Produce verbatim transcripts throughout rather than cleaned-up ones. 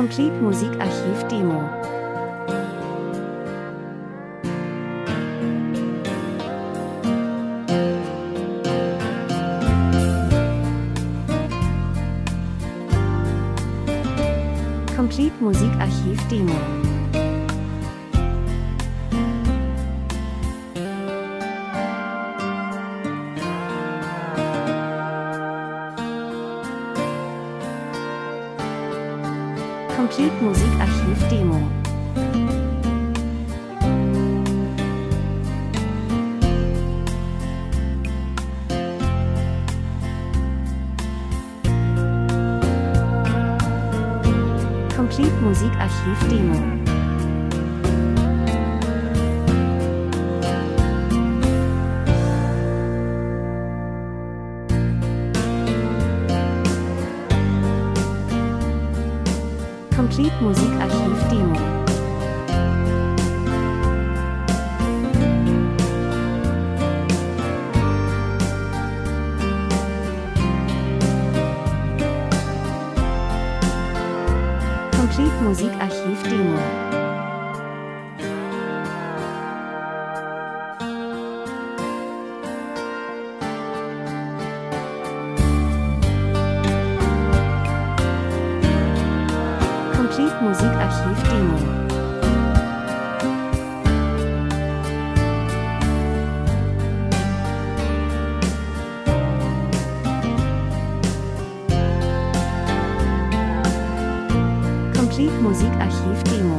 Complete Musikarchiv Demo. Complete Musikarchiv Demo. Complete Musikarchiv Demo. Complete Musikarchiv Demo. Complete Musikarchiv Demo. Complete Musikarchiv Demo. Complete Musikarchiv Demo. Complete Musikarchiv Demo.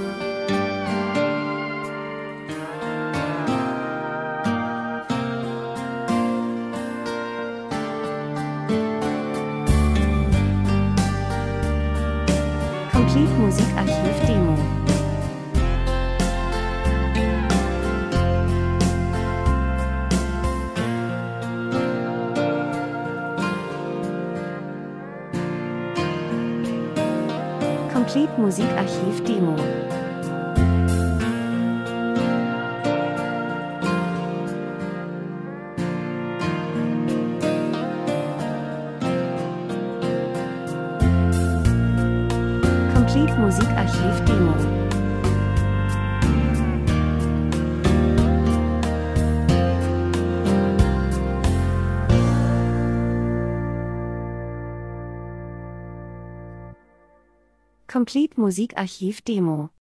Complete Musikarchiv Demo. Complete Musikarchiv Demo. Complete Musikarchiv Demo. Complete Musikarchiv Demo.